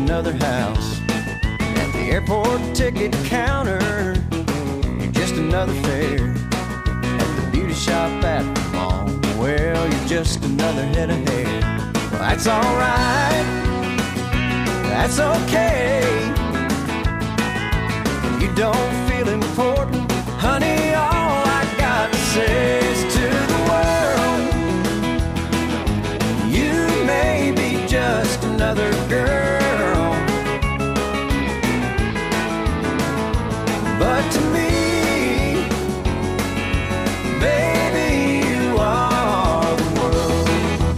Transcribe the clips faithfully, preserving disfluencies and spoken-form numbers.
another house. At the airport ticket counter, you're just another fare. At the beauty shop at the mall, well, you're just another head of hair. Well, that's alright, that's okay. When you don't feel important, honey, all I got to say is to the world, you may be just another girl, but to me, baby, you are the world.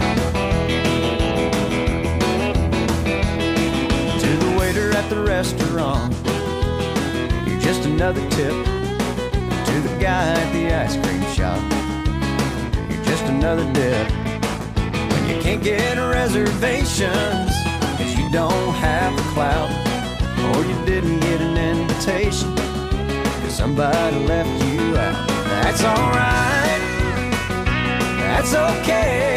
To the waiter at the restaurant, you're just another tip. To the guy at the ice cream shop, you're just another dip. When you can't get reservations, cause you don't have the clout, or you didn't get an invitation, cause somebody left you out. That's alright, that's okay.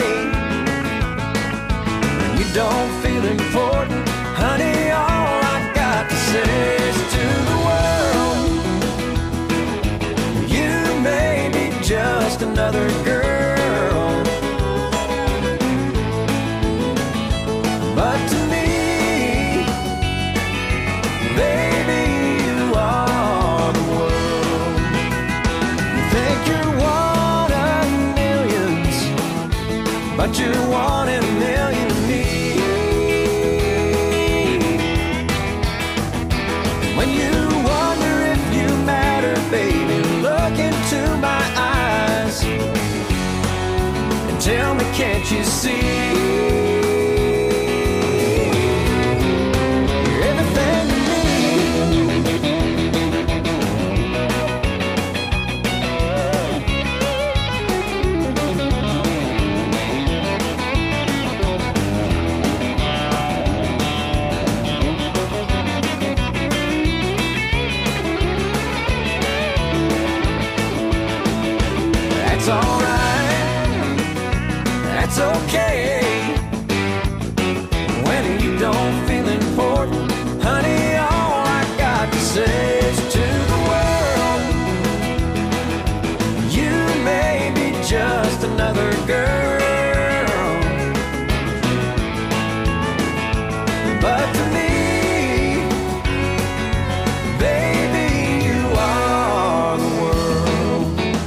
When you don't feel important, honey, all I got to say is to the world, you may be just another girl, but to me, baby, you are the world. You think you're one of millions, but you're one in a million to me. When you wonder if you matter, baby, look into my eyes and tell me, can't you see? You're everything to me. That's alright, that's okay. When you don't feel important, honey, all I got to say is to the world, you may be just another girl, but to me, baby, you are the world.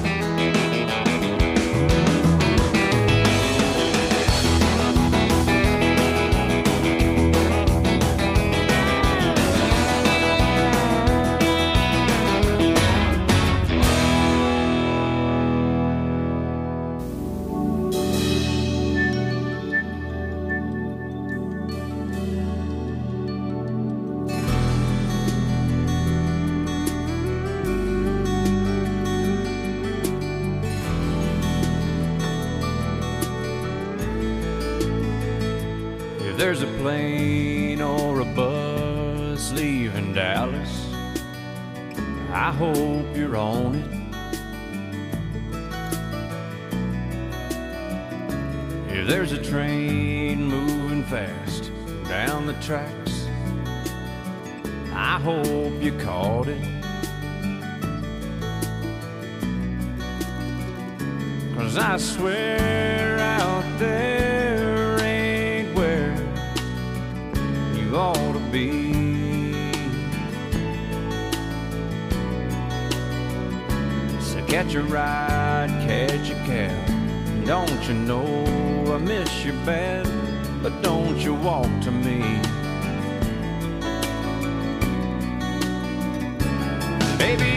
If there's a plane or a bus leaving Dallas, I hope you're on it. If there's a train moving fast down the tracks, I hope you caught it. 'Cause I swear out there ain't where you ought to be. So catch a ride, catch a cab. Don't you know I miss you bad, but don't you walk to me. Baby,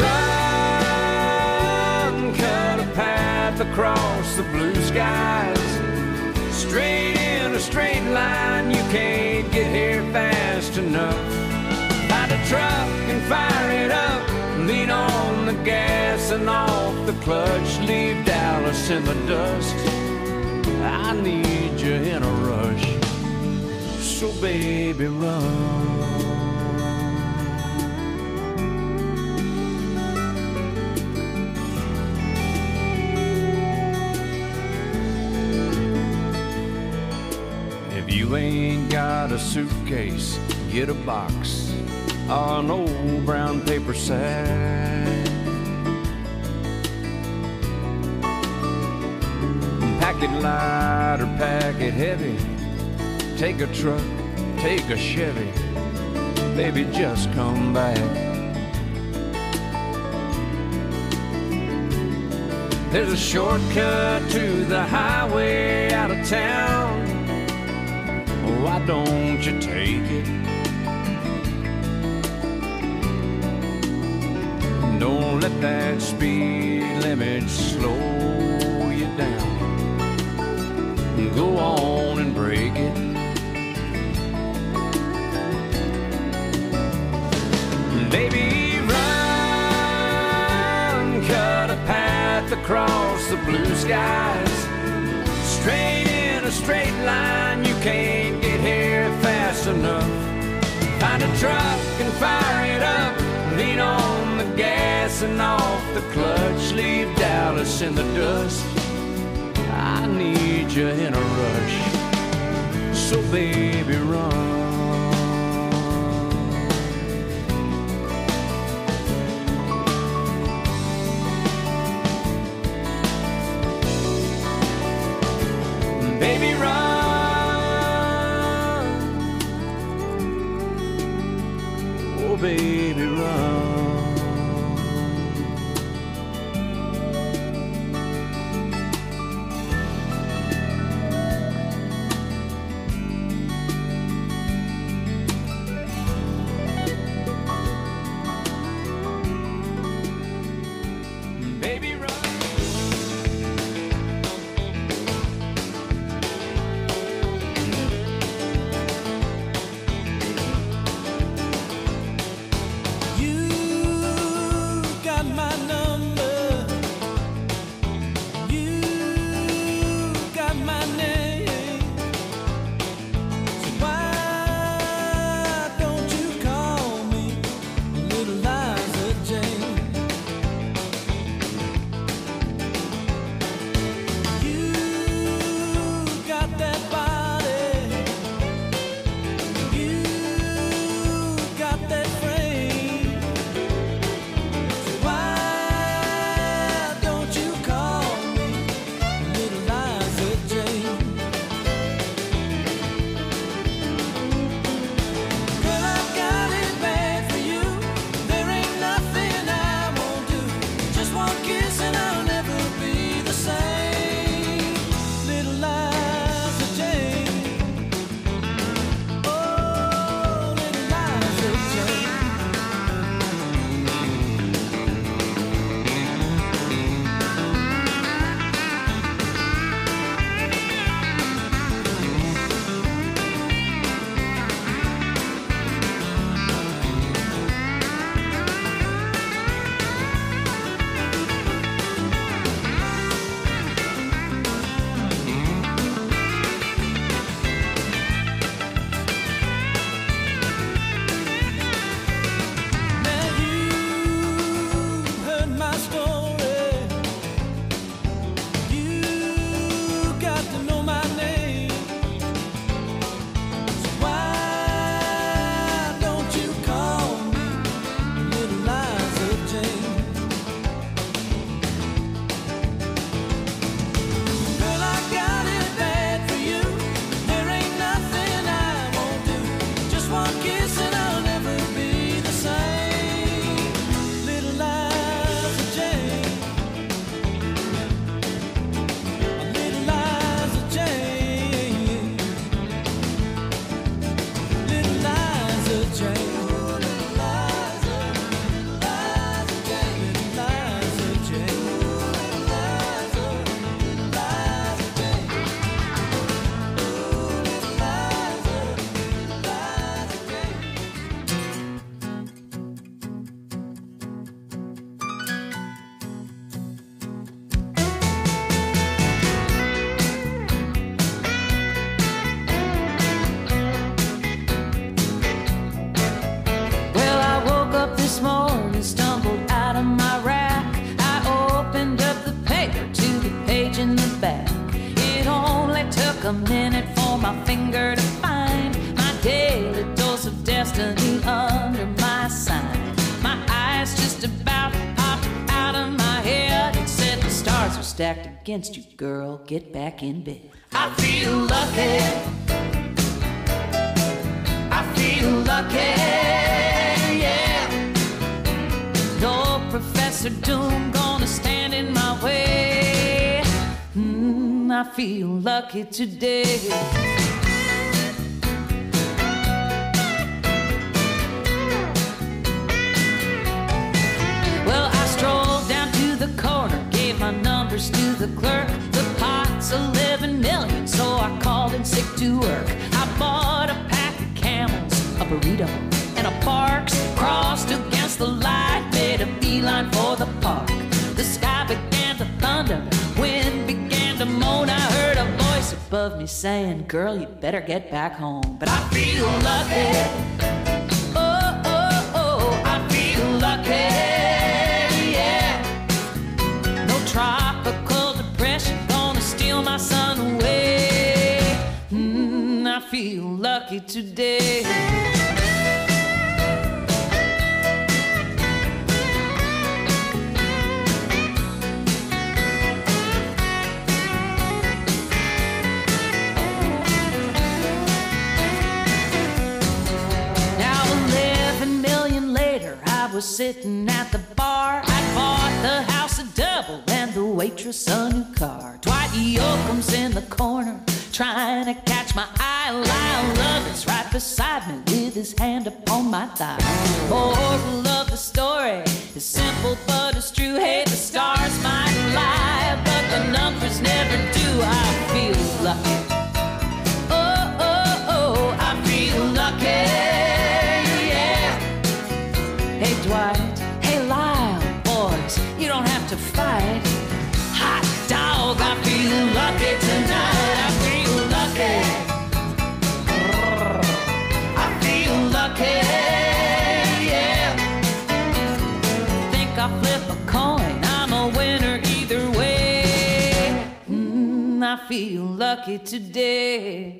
run, cut a path across the blue skies, straight in a straight line, you can't get here fast enough. Find a truck and fire it up, lean on the gas and off the clutch, leave Dallas in the dust. I need you in a rush, so baby run. If you ain't got a a suitcase, get a box, or an old brown paper sack. Pack it light or pack it heavy, take a truck, take a Chevy, baby, just come back. There's a shortcut to the highway out of town. Why don't you take it? Don't let that speed limit slow you down. Go on and break it. Baby, run, cut a path across the blue skies. Straight in a straight line, you can't get here fast enough. Find a truck and fire it up. Lean on the gas and off the clutch. Leave Dallas in the dust. I need you in a rush. So baby, run. Baby, run. Oh, baby, run. Baby, run. destiny under my sign. My eyes just about popped out of my head. It said the stars were stacked against you, girl. Get back in bed. I feel lucky. I feel lucky, yeah. No Professor Doom gonna stand in my way. Mm, I feel lucky today. Well, I strolled down to the corner, gave my numbers to the clerk. The pot's eleven million, so I called in sick to work. I bought a pack of Camels, a burrito, and a Parks. Crossed against the light, made a beeline for the park. The sky began to thunder, wind began to moan. I heard a voice above me saying, girl, you better get back home. But I feel lucky. Oh, oh, oh, I feel lucky. Tropical depression gonna steal my sun away. Mm, I feel lucky today. Now eleven million later, I was sitting at the bar. I bought the house a double and the waitress a new car. Dwight Yoakam's in the corner trying to catch my eye. Lyle Lovett's right beside me with his hand upon my thigh. Moral of the story is simple but it's true. Hey, the stars might lie, but the numbers never do. I feel lucky. Oh, oh, oh, I feel lucky. Yeah. Hey, Dwight. Hey, Lyle. Boys, you don't have to fight. Hot dog, I feel lucky tonight. I feel lucky. I feel lucky, yeah. Think I'll flip a coin, I'm a winner either way. Mm, I feel lucky today.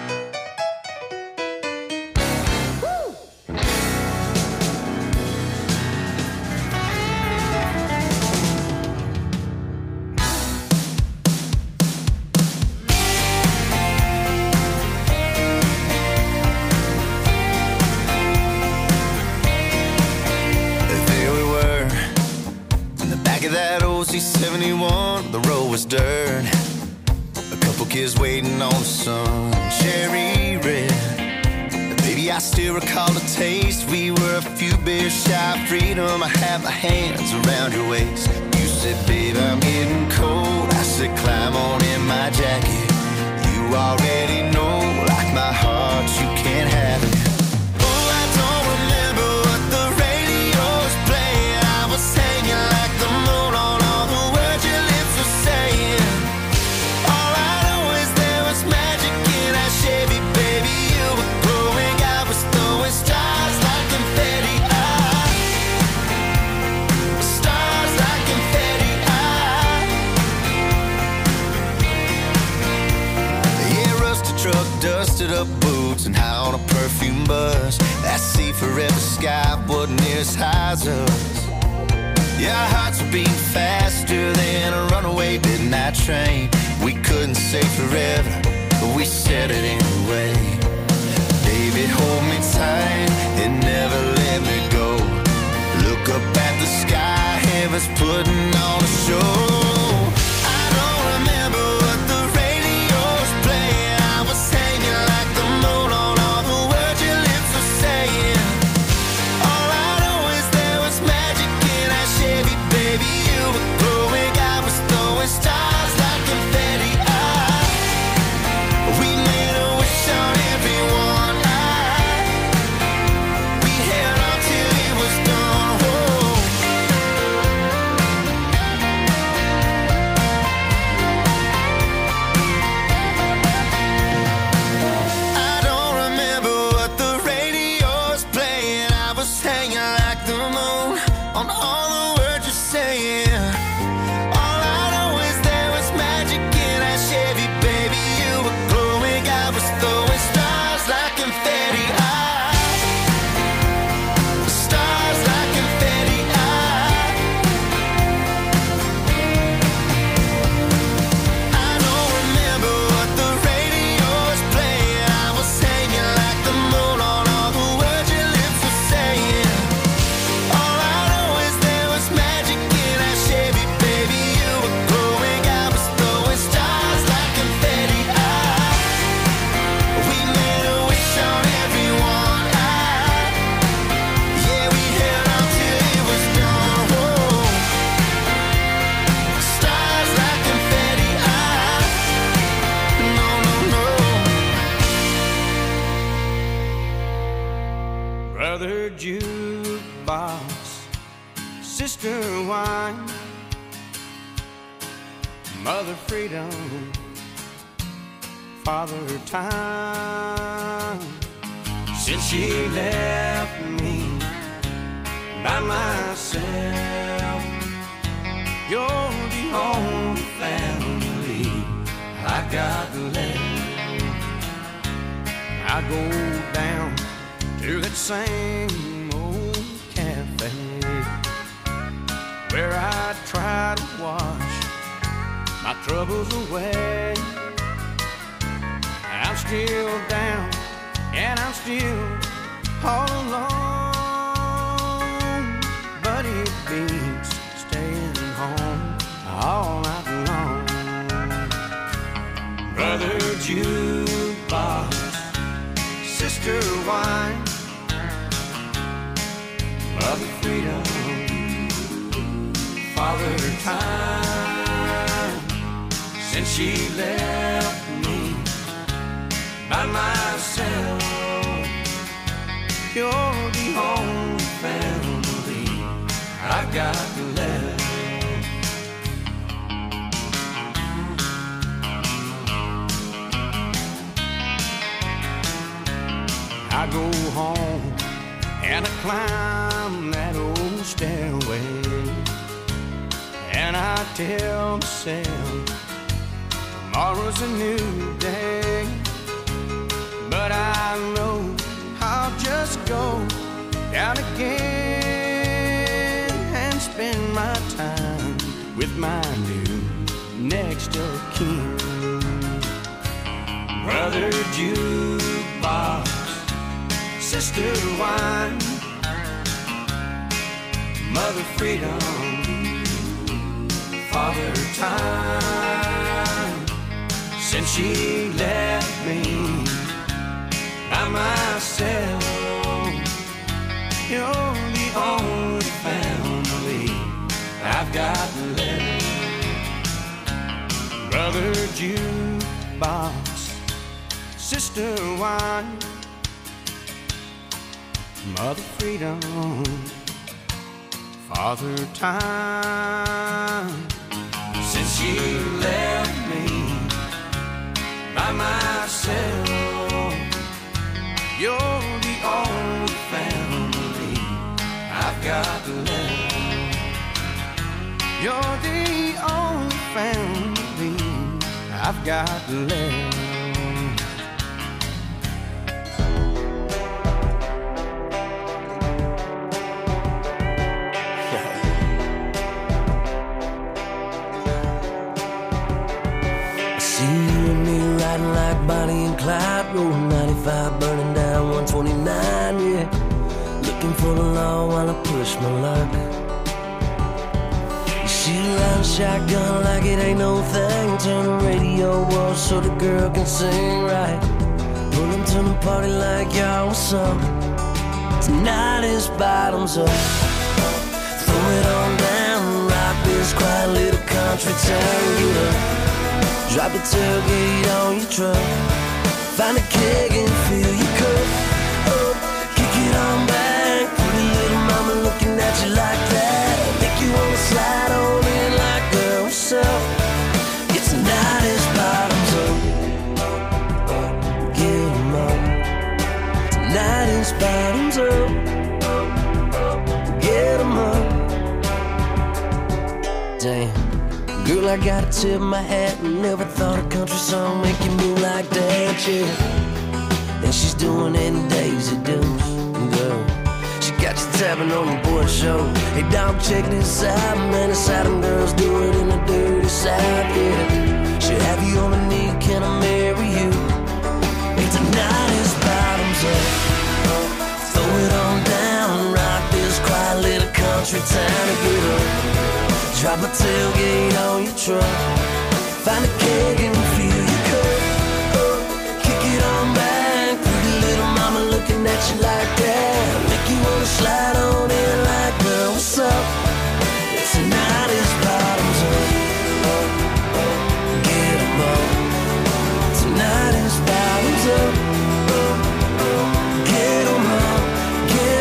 That old C seventy-one, the road was dirt. A couple kids waiting on the sun, cherry red. Baby, I still recall the taste. We were a few beers shy of freedom. I had my hands around your waist. You said, babe, I'm getting cold. I said, climb on in my jacket. You already know, like my heart, you can't have it. Oh, I don't remember what the radio was playing. I was hanging like the moon on all the words your lips were saying. All I know is there was magic in that Chevy, baby. You were glowing, I was throwing stars like confetti. Ah, stars like confetti. Ah, yeah, rusted truck, dusted up boots, and high on a perfume bus. That sea forever sky wasn't near as high as us. Yeah, our hearts were beating faster than a runaway midnight train. We couldn't say forever, but we said it anyway. Baby, hold me tight and never let me go. Look up at the sky, heaven's putting on a show. I don't remember what the radio was playing. I was hanging like the moon on all the words your lips were saying. All I know is there was magic in that Chevy, baby. You were glowing, I was throwing stars like confetti. Ah, we made a wish on everyone. Ah, Brother jukebox, sister wine, mother freedom, father time. Since she left me by myself, you're the only family I got left. I go down to that same old cafe where I try to wash my troubles away. I'm still down and I'm still all alone, but it beats staying home all night long. Brother jukebox, sister wine, mother freedom, father time. Since she left me by myself, you're the only family I've got left. I go home and I climb that old stairway, and I tell myself tomorrow's a new day. But I know I'll just go down again and spend my time with my new next of kin. Brother jukebox, sister wine, mother freedom, father time. Since she left me by myself, you're the only family I've got left. Brother jukebox, sister wine, mother freedom, father time. Since she left me by myself, you're the only family I've got left. You're the only family I've got left. Bonnie and Clyde, rolling ninety-five, burning down one twenty-nine, yeah. Looking for the law while I push my luck. She loud shotgun like it ain't no thing. Turn the radio off so the girl can sing right. Pull to the party like y'all what's up. Tonight is bottoms up. Throw it on down, rock this quiet little country town. Get up, drop the tailgate on your truck. Find a keg and fill your cup up. Kick it on back. Pretty little mama looking at you like that. Make you wanna slide on in like, girl, what's up? It's tonight is bottoms up. Get 'em up. Tonight is bottoms up. Get 'em up. Damn. Girl, I gotta tip my hat and never thought a country song make you move like that, yeah. And she's doing it in Daisy Dukes, girl. She got you tapping on the board show. Hey, dog, check this out, man. It's how them girls do it in the dirty South, yeah. Should have you on a knee, can I marry you? Hey, tonight is bottoms up. Throw it on down, rock this quiet little country town to get up. Drop a tailgate on your truck. Find a keg and fill your cup up. Kick it on back. Pretty little mama looking at you like that. Make you wanna slide on in like, girl, what's up? Tonight is bottoms up. Get 'em up. Tonight is bottoms up. Get 'em up. Get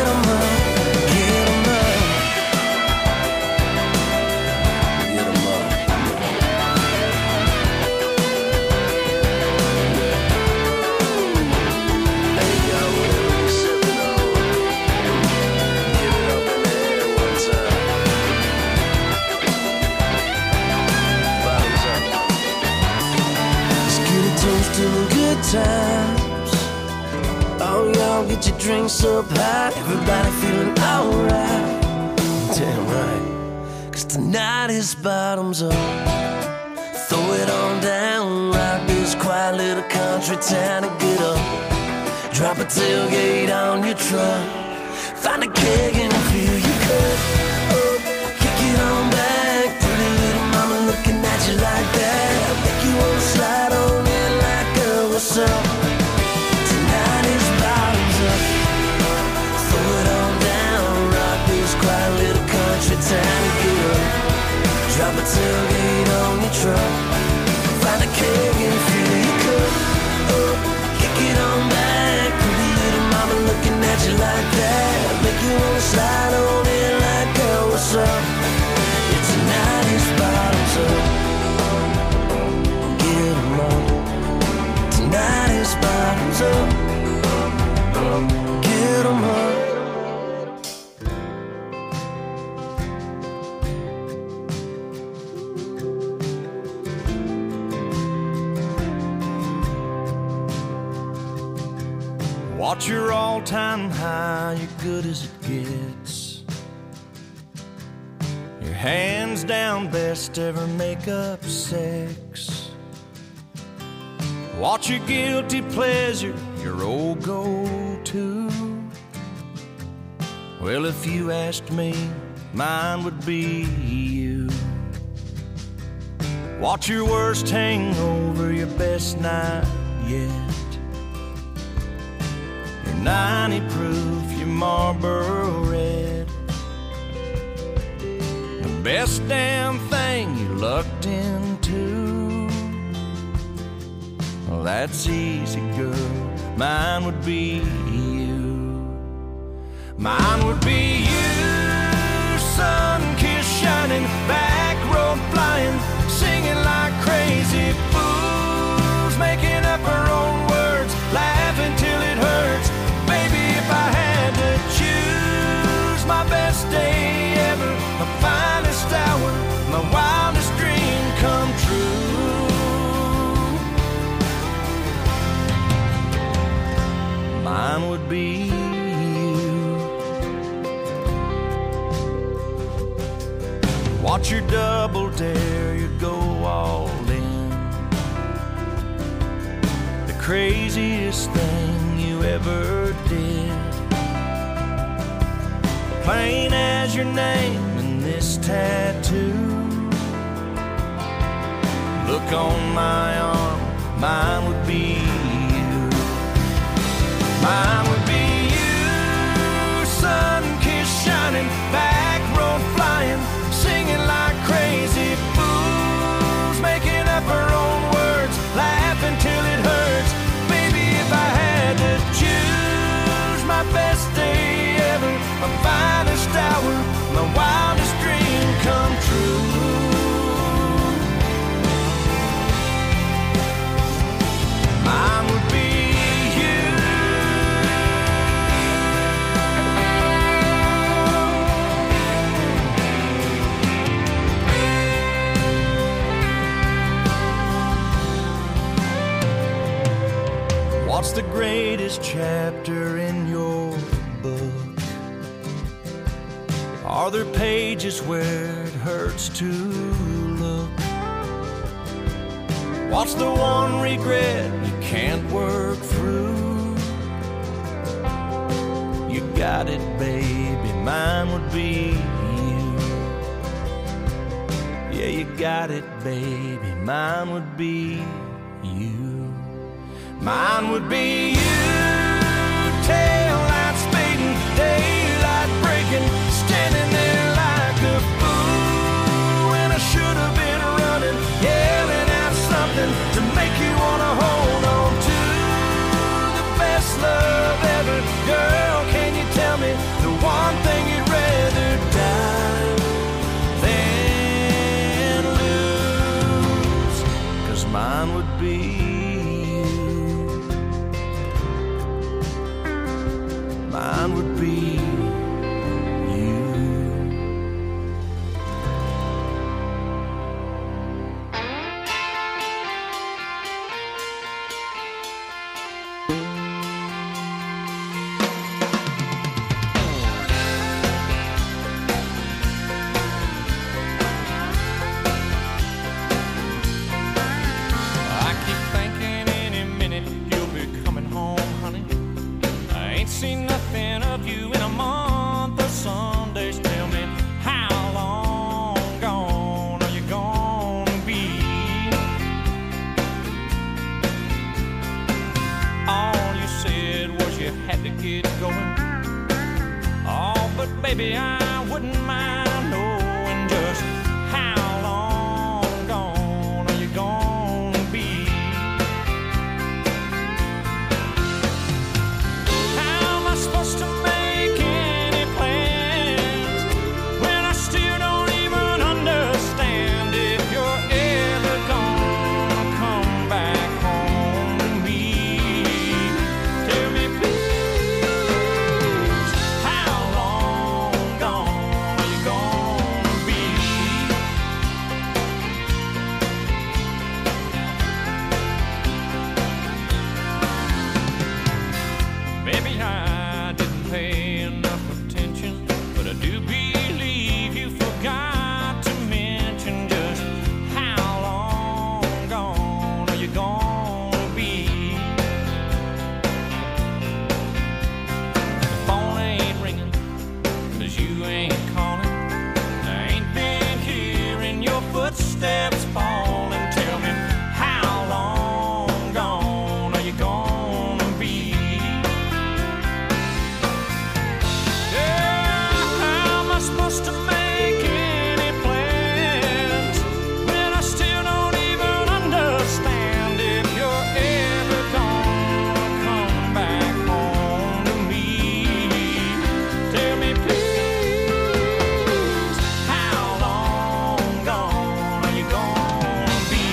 times. Oh, y'all get your drinks up high, everybody feeling alright. Damn right, 'cause tonight is bottoms up. Throw it on down, rock this quiet little country town and get up. Drop a tailgate on your truck, find a keg and fill your cup up. Kick it on back, pretty little mama looking at you like that. Make you wanna slide on in like a what's up. Tonight is bottoms up. Throw it on down, rock this quiet little country town and get up. Drop a tailgate on your truck, find a keg and fill your cup up. Kick it on back, pretty little mama looking at you like that. Make you wanna slide on in like a what's up. Yeah, tonight is bottoms up. Get 'em up. Tonight is bottoms up. Get 'em up. Watch your all-time high, you're good as it gets. Your hands down, best ever make-up sex. Watch your guilty pleasure, your old go-to. Well, if you asked me, mine would be you. Watch your worst hangover, your best night yet. ninety proof, your Marlboro Red. The best damn thing you lucked into. Well, that's easy, girl. Mine would be you. Mine would be you. Sun kiss shining, back road flying, singing like crazy fools, making up our own words, laughing till it hurts. If I had to choose, my best day ever, my finest hour, my wildest dream come true. Mine would be you. Watch your double dare, you go all in. The craziest thing you ever did. Plain as your name and this tattoo. Look on my arm, mine would be you. Mine would be you. Sun kiss shining, back road flying, singing like crazy fools, making up our own words, laughing till it hurts. Baby, if I had to choose, my best day ever, my finest hour, my wildest dream come true. Mine would be you. What's the greatest chapter in your book? Are there pages where it hurts to look? What's the one regret you can't work through? You got it, baby, mine would be you. Yeah, you got it, baby, mine would be you. Mine would be you. Tail light speeding, daylight breaking, standing there like a fool when I should have been running, yelling out something to make you wanna hold on to the best love ever. Girl, can you tell me the one thing you'd rather die than lose? 'Cause mine would be mine would be you. of you in a month of Sundays. Tell me, how long gone are you gonna be? All you said was you had to get going. Oh, but baby, I wouldn't mind knowing just how long gone are you gonna be? How am I supposed to make any plans when I still don't even understand if you're ever gonna come back home to me? Tell me, please, how long gone are you gonna be? Maybe I didn't pay enough attention, but I do believe you forgot to mention just how long gone are you gonna be? The phone ain't ringing, 'cause you ain't calling. I ain't been hearing your footsteps falling. Tell me, how long gone are you gonna be? Yeah, how am I supposed to make any plans when I still don't even understand if you're ever gonna come back home to me? Tell me, please, how long gone are you gonna be?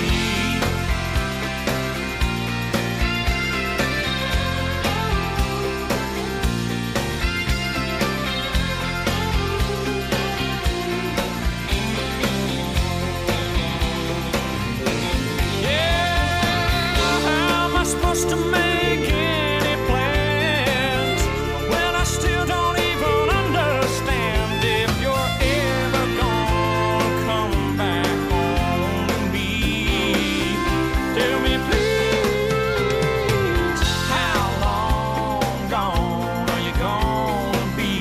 Yeah, how am I supposed to make any plans when I still don't even understand if you're ever gonna come back home to me? Tell me, please, how long gone are you gonna be?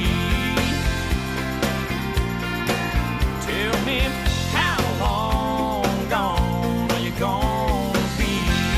Tell me, how long gone are you gonna be?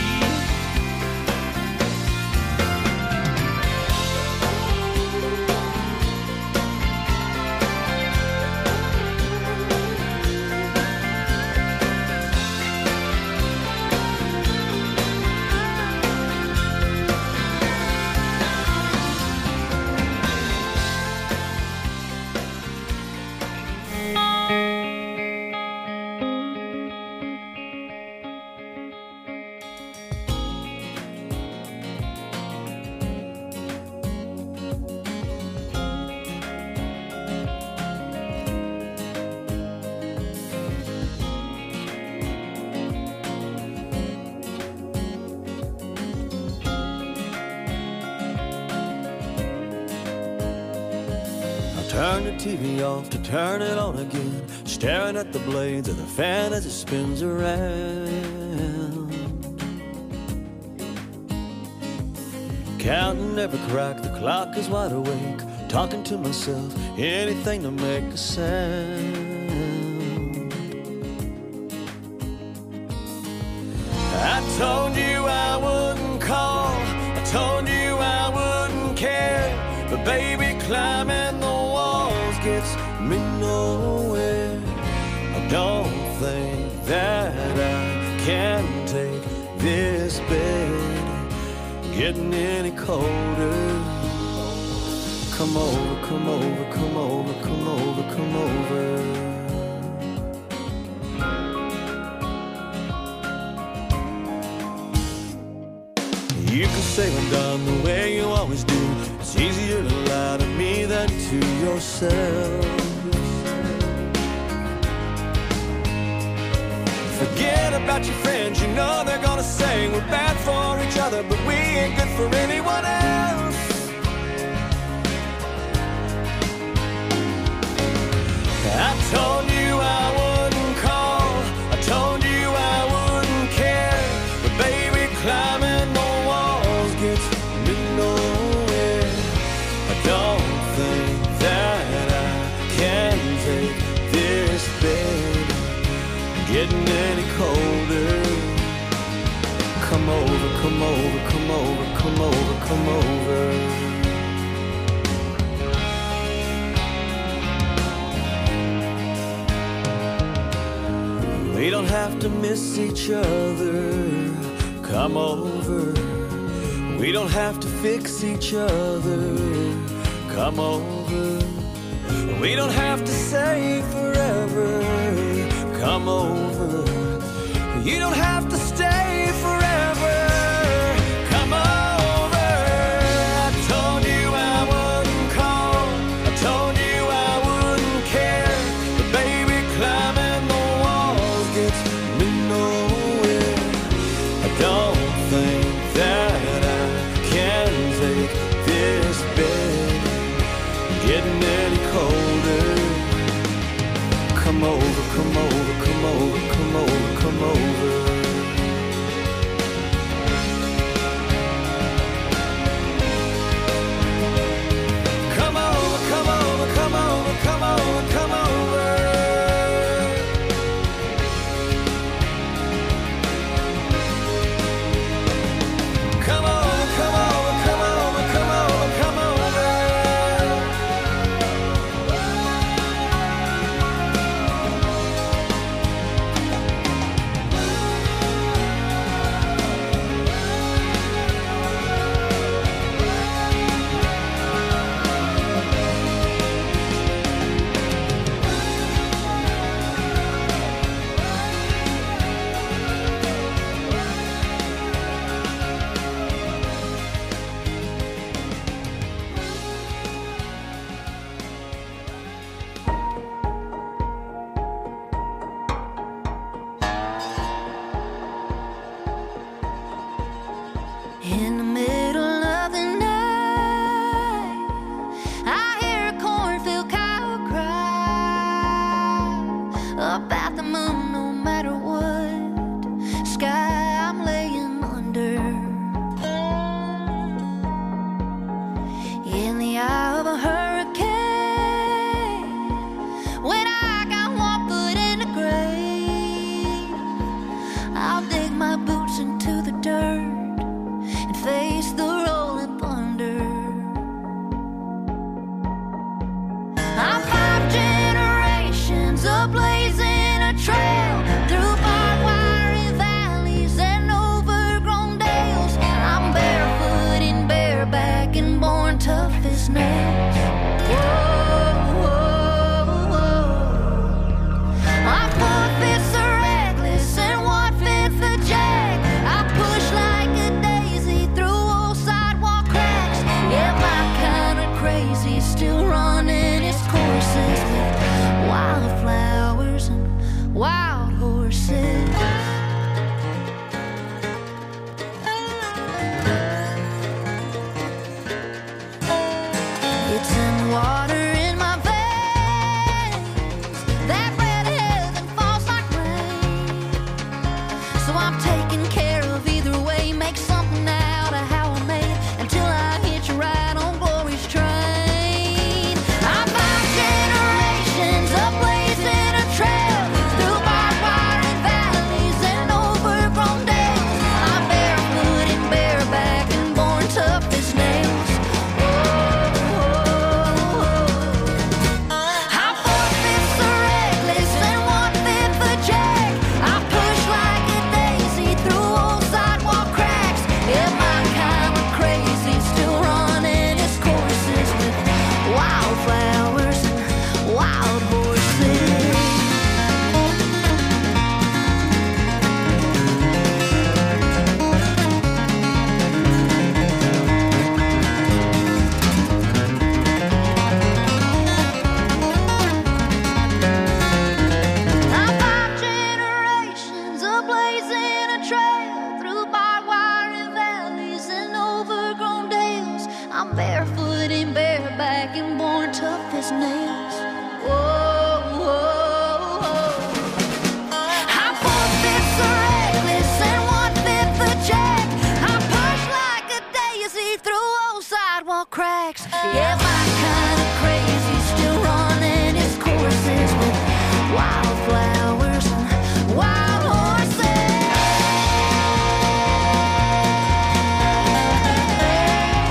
Turn the T V off to turn it on again, staring at the blades of the fan as it spins around. Counting every crack, the clock is wide awake, talking to myself, anything to make a sound. I told you I wouldn't call, I told you I wouldn't care, but baby, climbing the walls gets me nowhere. I don't think that I can take this bed getting any colder. Come over, come over, come over, come over, come over. You can say I'm done the way you always do. It's easier to lie to me than to yourself. Forget about your friends, you know they're gonna say we're bad for each other, but we ain't good for anyone else. I told you I wouldn't call, I told you I wouldn't care, but baby, climbing the walls gets me nowhere. I don't come over. We don't have to miss each other, come over. We don't have to fix each other, come over. We don't have to say forever, come over. You don't have to stay forever, come over. I told you I wouldn't call, I told you I wouldn't care. But baby, climbing the walls gets me nowhere. I don't think that I can take this bed getting any colder. Come over, come over, come over, come over, come over. Come over, come over, come over, come over, come over. Come over, come over, come over, come over, come over. In the middle of the night, I hear a cornfield cow cry up at the moon. No matter what sky I'm laying under, in the eye of a hurricane, when I got one foot in the grave, I'll dig my boots into the dirt and face the rolling thunder. I'm five generations of blazing a trail through barbed wire valleys and overgrown dales. I'm barefoot and bareback and born tough as nails. Whoa, whoa, whoa. Our four fifths are reckless and one fifth a jack. I push like a daisy through old sidewalk cracks. Yeah, my kind of crazy, still running its courses with wildflowers and wild horses. It's in the water in my veins, that red heaven falls like rain. So I'm taking care of either way, make something out of how I made until I hit you right on glory's train. I'm five generations of blazing a trail through barbed wire and valleys and overgrown dales. I'm barefoot and bareback and born tough as nails. I'm four fifths a reckless and one fifth a jack. I push like a daisy through old sidewalk cracks. Yeah, my kind of crazy, still running its courses with wildflowers and wild horses. I'm five generations of blazing a trail through barbed wire and valleys and overgrown dales. I'm barefoot and bareback and born tough as nails. Whoa, whoa, whoa. I'm four fifths a reckless and one fifth a jack. I push like a daisy through old sidewalk cracks. Yeah, my kind of crazy, still running its courses with wildflowers and wild horses.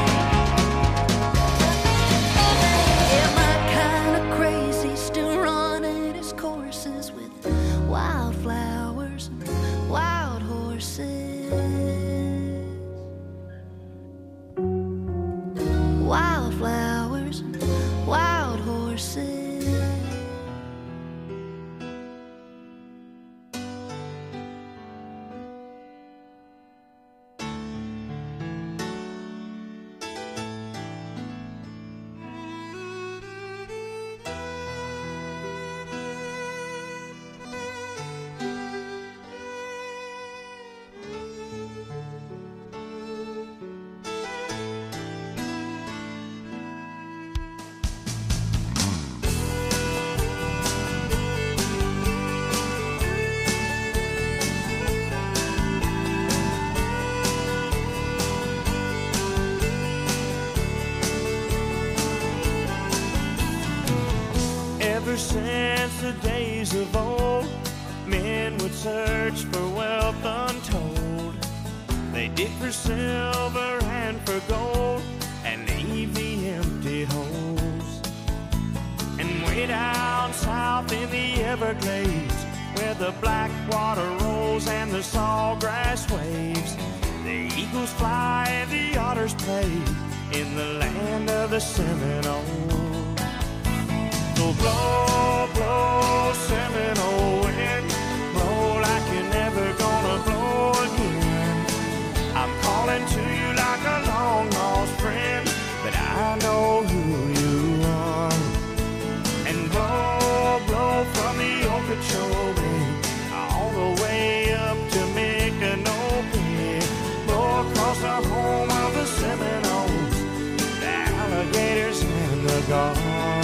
since the days of old, men would search for wealth untold. They dig for silver and for gold and leave the empty holes. And way down south in the Everglades, where the black water rolls and the sawgrass waves, the eagles fly and the otters play in the land of the Seminole. So blow, blow, Seminole wind, blow like you're never gonna blow again. I'm calling to you like a long lost friend, but I know who you are. And blow, blow from the Okeechobee all the way up to Micanopy, blow across the home of the Seminoles, the alligators and the gulls.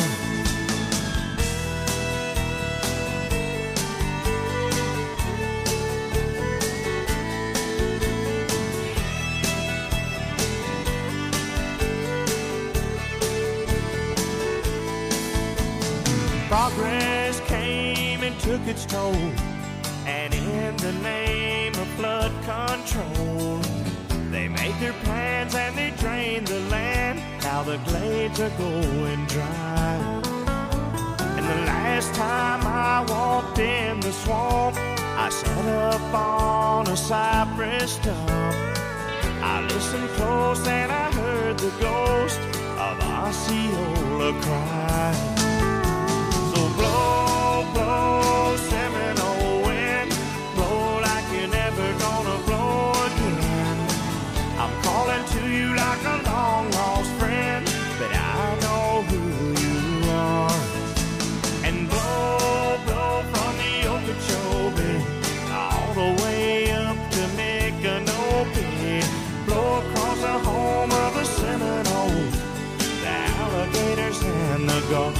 Progress came and took its toll, and in the name of flood control, they made their plans and they drained the land. Now the glades are going dry. And the last time I walked in the swamp, I sat up on a cypress stump. I listened close and I heard the ghost of Osceola cry. Blow, blow, Seminole wind, blow like you're never gonna blow again. I'm calling to you like a long lost friend, but I know who you are. And blow, blow from the Okeechobee all the way up to Micanopy, blow across the home of the Seminoles, the alligators and the gulls.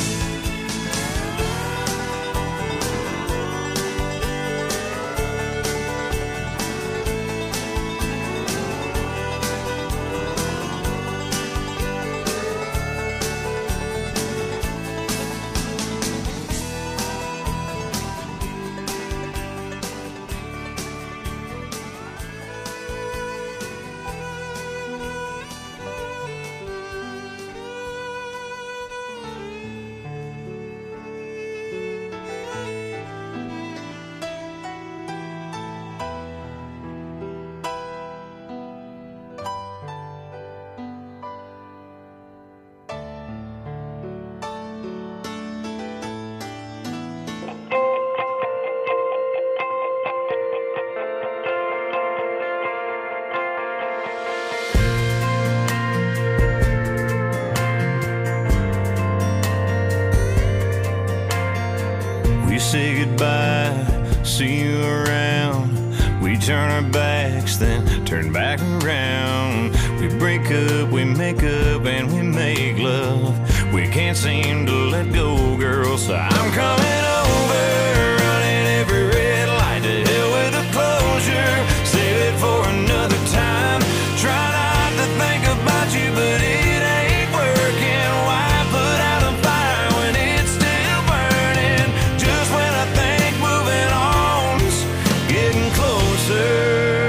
Say goodbye, see you around. We turn our backs, then turn back around. We break up, we make up, and we make love. We can't seem to let go, girl, so I'm coming over, running every red light. To hell with the closure, save it for another time. Try not to think about you, but it ain't working. Why put out a fire when it's still burning? Just when I think moving on's getting closer,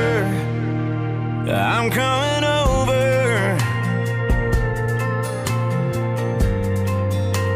I'm coming over.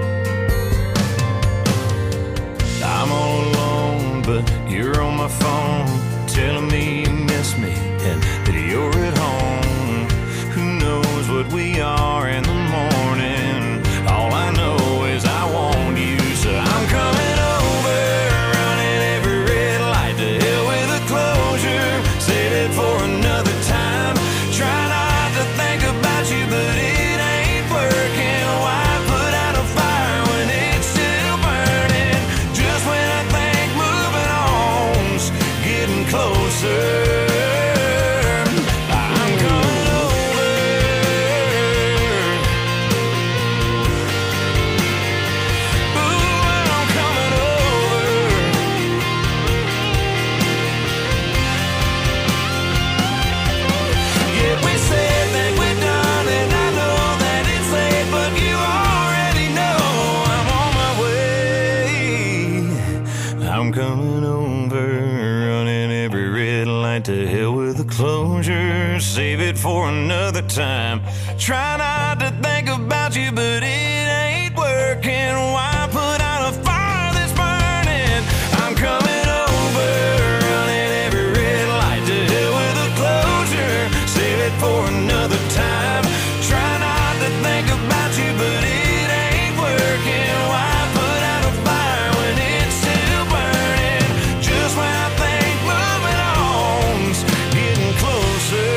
save it for another time. Try not to think about you, but it ain't working. Why put out a fire that's burning? I'm coming over, running every red light. To hell with a closure, save it for another time. Try not to think about you, but it ain't working. Why put out a fire when it's still burning? Just when I think moving on's getting closer,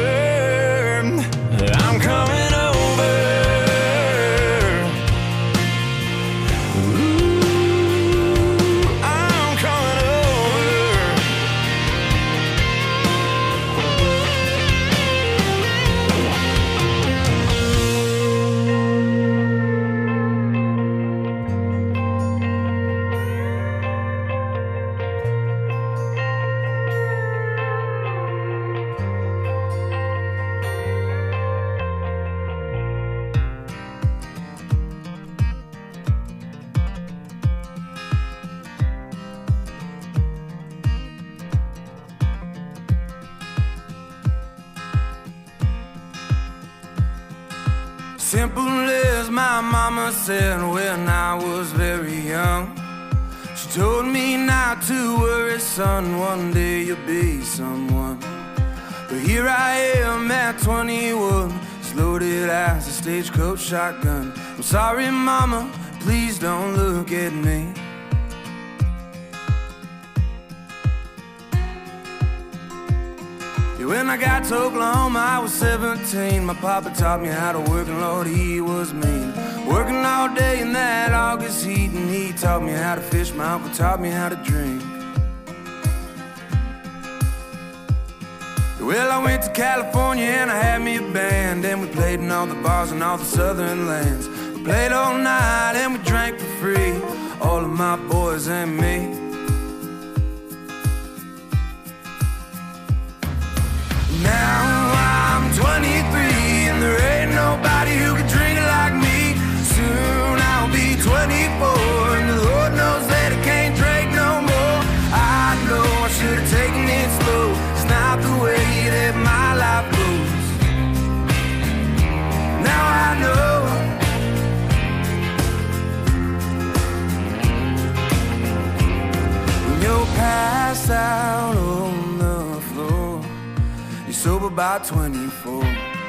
I'm coming over. Ooh, I'm coming over. Simple as my mama said when I was very young. She told me not to worry, son, one day you'll be someone. But here I am at twenty-one, as loaded as a stagecoach shotgun. I'm sorry, mama, please don't look at me. Yeah, when I got to Oklahoma, I was seventeen. My papa taught me how to work, and Lord, he was mean. Working all day in that August heat, and he taught me how to fish. My uncle taught me how to drink. Well, I went to California and I had me a band, and we played in all the bars in all the southern lands. We played all night and we drank for free, all of my boys and me. Now I'm twenty-three and there ain't nobody who can drink it like me. Soon I'll be twenty-four and the Lord knows that I can't drink no more. I know I should have taken it slow. It's not the way that my life goes. Now I know. When you're passed out on the floor, you're sober by twenty-four.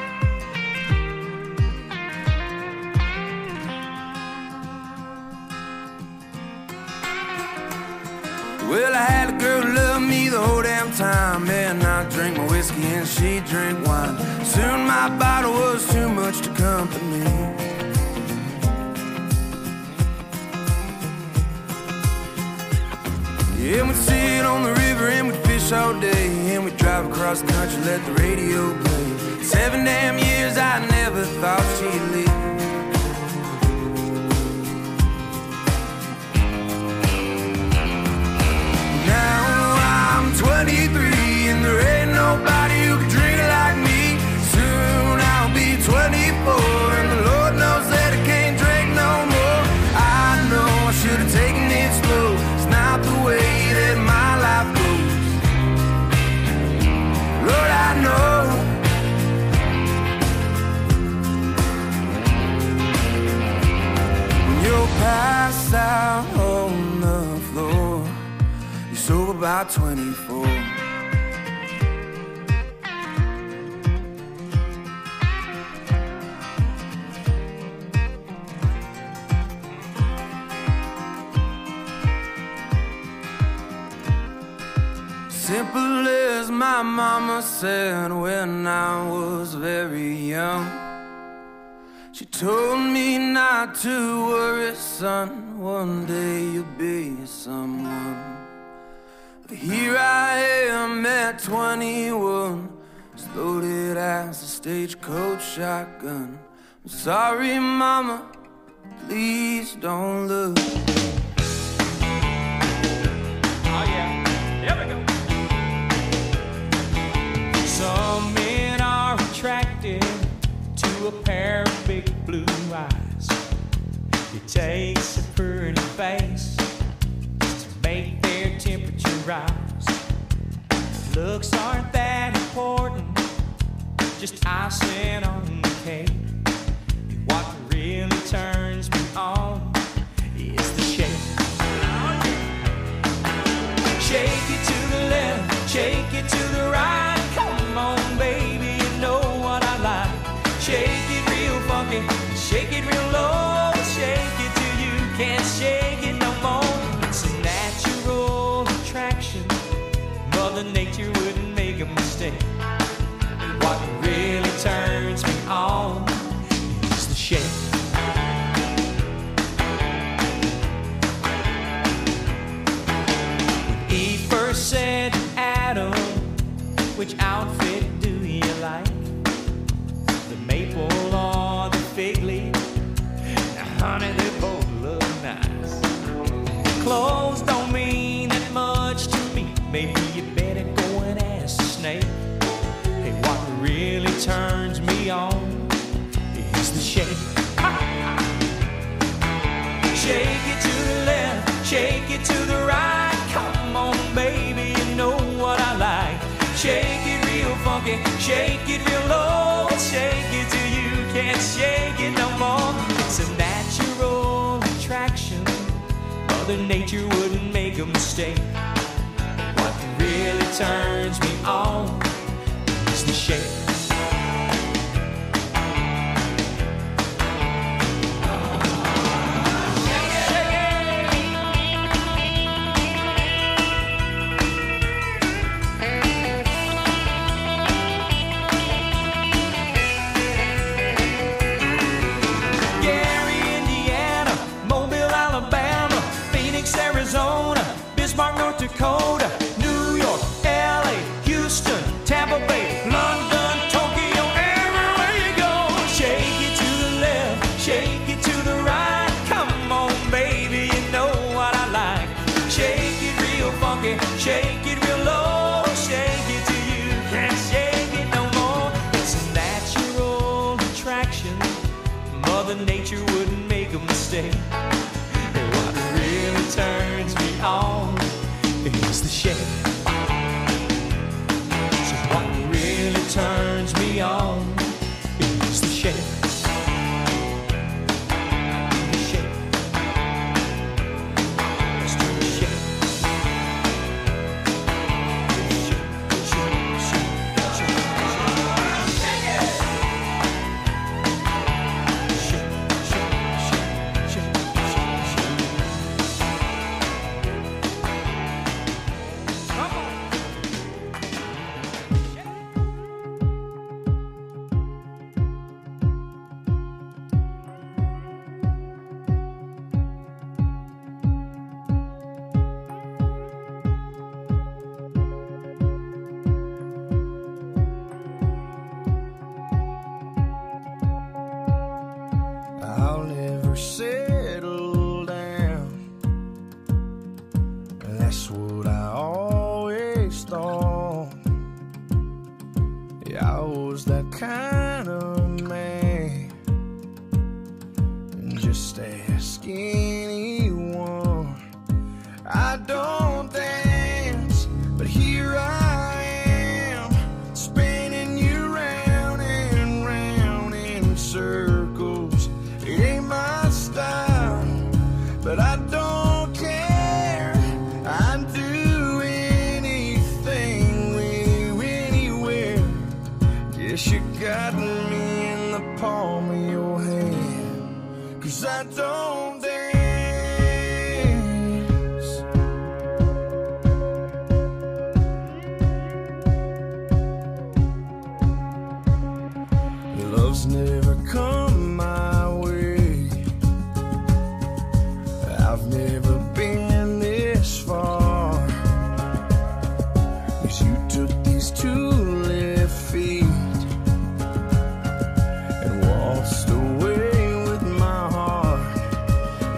Well, I had a girl who loved me the whole damn time, and I drank my whiskey and she drank wine. Soon my bottle was too much to comfort me. Yeah, we'd sit on the river and we'd fish all day, and we'd drive across the country, let the radio play. Seven damn years I never thought she'd leave. twenty-three and there ain't nobody who can drink it like me. Soon I'll be twenty-four and the Lord knows that I can't drink no more. I know I should have taken it slow. It's not the way that my life goes. Lord, I know. When you're passed out on the floor, you're sober by twenty-four. Simple as my mama said when I was very young. She told me not to worry, son, one day you'll be someone. But here I am at twenty-one, as loaded as a stagecoach shotgun. I'm sorry, mama, please don't look. Oh yeah, here we go. Some men are attracted to a pair of big blue eyes. It takes a pretty face to make their temperature rise. Looks aren't that important just icing on the cake. What really turns me on is the shake. Shake it to the left, shake it to the right. Come on, baby, you know what I like. Shake it real funky, shake it real low. Shake it till you can't shake it no more. It's a natural attraction. Mother Nature wouldn't make a mistake. What really turns me on is the shake. When Eve first said to Adam, which outfit do you like? The maple or the fig leaf? Now, honey, they both look nice. Clothes don't mean that much to me. Maybe you better go and ask the snake. Hey, what really turns me on is the shake. Shake it to the left, shake it to the right. Come on, baby, you know what I like. Shake it real funky, shake it real low. Shake it till you can't shake it no more. It's a natural attraction. Mother Nature wouldn't make a mistake. What really turns me on is the shake. Arizona, Bismarck, North Dakota, New York, L A, Houston, Tampa Bay, London, Tokyo, everywhere you go. Shake it to the left, shake it to the right. Come on, baby, you know what I like. Shake it real funky, shake it real low. Shake it till you can't shake it no more. It's a natural attraction. Mother Nature wouldn't make a mistake. Really turns me on is the shake. So what really turns me on is the shake. The shake. Let's do the shake. Shake, shake, shake, shake, shake. Shake it. Shake, shake, shake, shake, shake, shake. I'll never settle down. That's what I always thought. Yeah, I was that kind of man. Just ask anyone. I don't dance, but here I am, spinning you round and round in circles. It ain't my style, but I don't care. I'd do anything with you anywhere. Guess you got me in the palm of your hand, 'cause I don't dance. Love's never come my way. I've never been this far, 'cause you took these two left feet and waltzed away with my heart.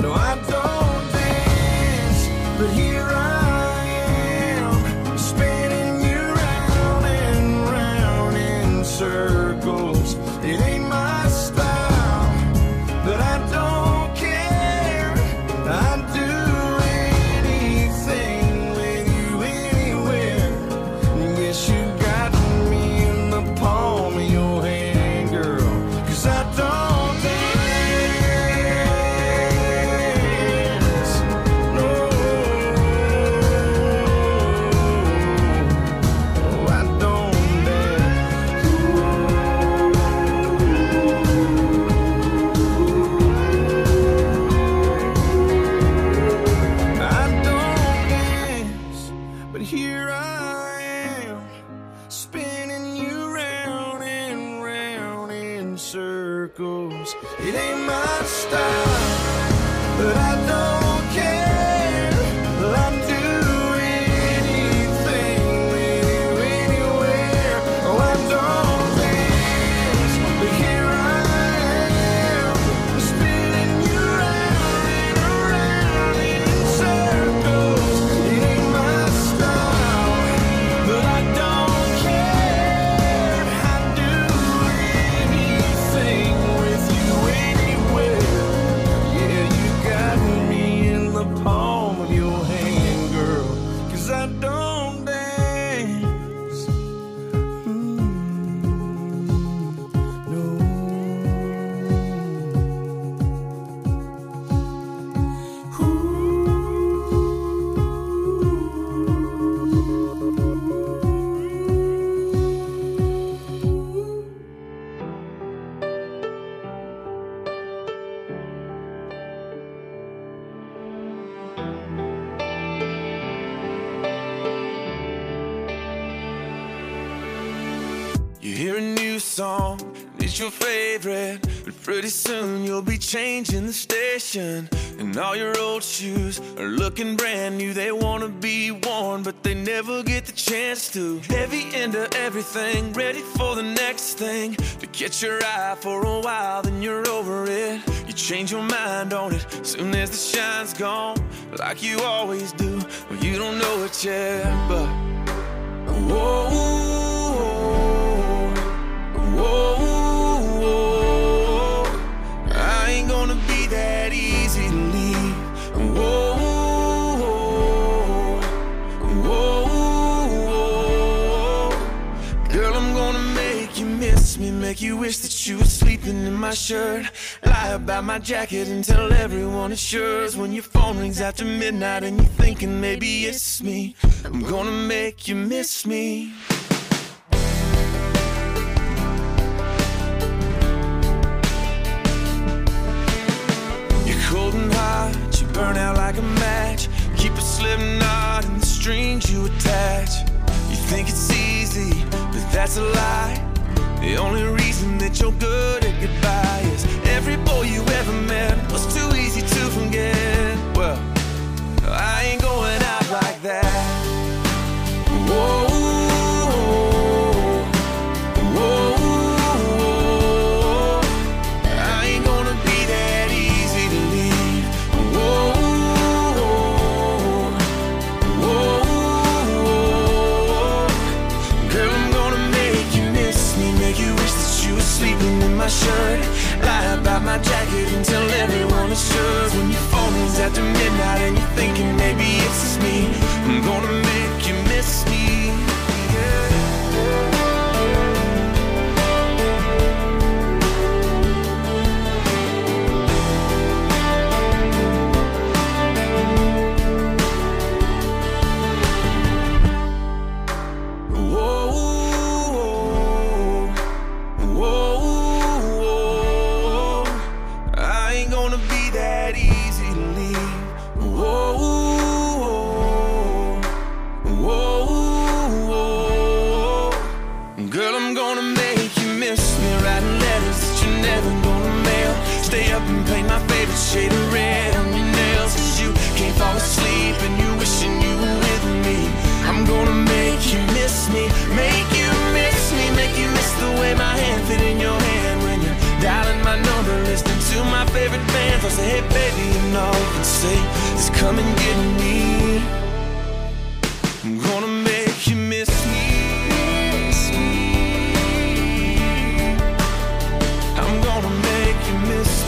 song, it's your favorite. But pretty soon you'll be changing the station, and all your old shoes are looking brand new. They wanna be worn, but they never get the chance to. Heavy into everything, ready for the next thing. To catch your eye for a while, then you're over it. You change your mind on it soon as the shine's gone, like you always do. Well, you don't know it yet, but whoa, whoa, whoa, I ain't gonna be that easy to leave. Whoa, whoa, whoa, girl, I'm gonna make you miss me, make you wish that you were sleeping in my shirt. Lie about my jacket and tell everyone it's yours. When your phone rings after midnight and you're thinking maybe it's me, I'm gonna make you miss me. You're cold and hot, you burn out like a match. Keep a slip knot in the strings you attach. You think it's easy, but that's a lie. The only reason that you're good at goodbye is every boy you ever met was too easy to forget. Well, I ain't going out like that. Whoa, whoa, I ain't gonna be that easy to leave. Whoa, whoa, girl, I'm gonna make you miss me, make you wish that you were sleeping in my shirt. Lie about my jacket and tell everyone it's yours. When your phone rings after midnight and you're thinking maybe it's just me, I'm gonna make you miss me. Shade of red on your nails, cause you can't fall asleep and you wishing you were with me. I'm gonna make you miss me, make you miss me, make you miss the way my hand fit in your hand when you're dialing my number, listening to my favorite band. So say, hey baby, you know you can say, just come and get me. I'm gonna make you miss me. I'm gonna make you miss me.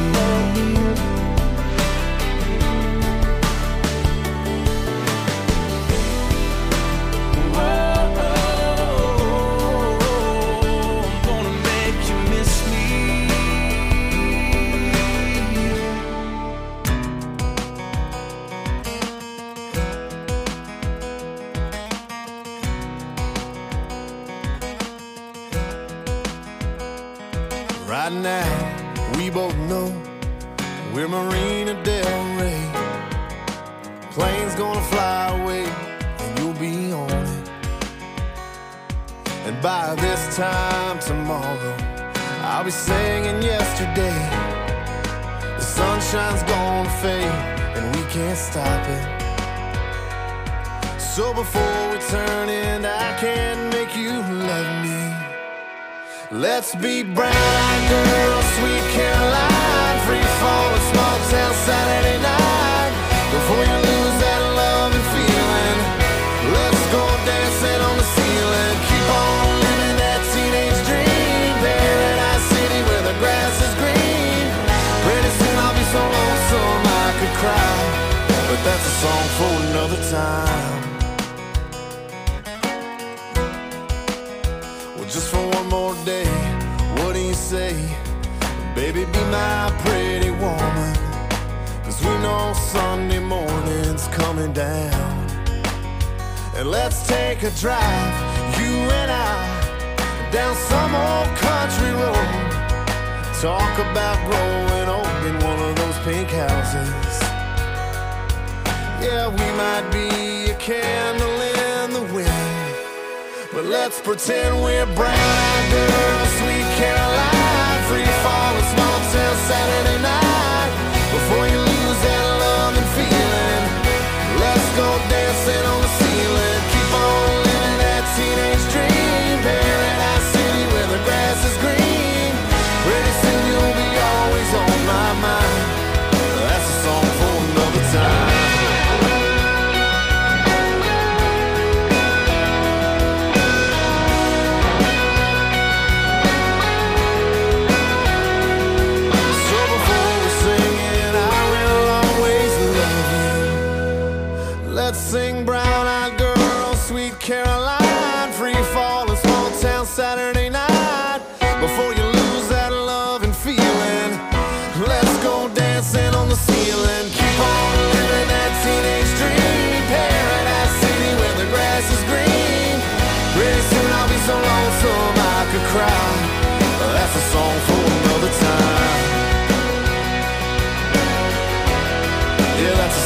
Right now, we both know we're Marina Del Rey. Plane's gonna fly away, and you'll be on it. And by this time tomorrow, I'll be singing yesterday. The sunshine's gonna fade, and we can't stop it. So before we turn in, I can't make you love me. Let's be brown girls, sweet Caroline, free fall, small town Saturday night. Before you lose that love and feeling, let's go dancing on the ceiling. Keep on living that teenage dream, Paradise City where the grass is green. Pretty soon I'll be so lonesome I could cry, but that's a song for another time. Just for one more day, what do you say? Baby, be my pretty woman, cause we know Sunday morning's coming down. And let's take a drive, you and I, down some old country road. Talk about growing old in one of those pink houses. Yeah, we might be a candle in the wind, but let's pretend we're brown-eyed girls,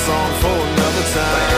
song for another time.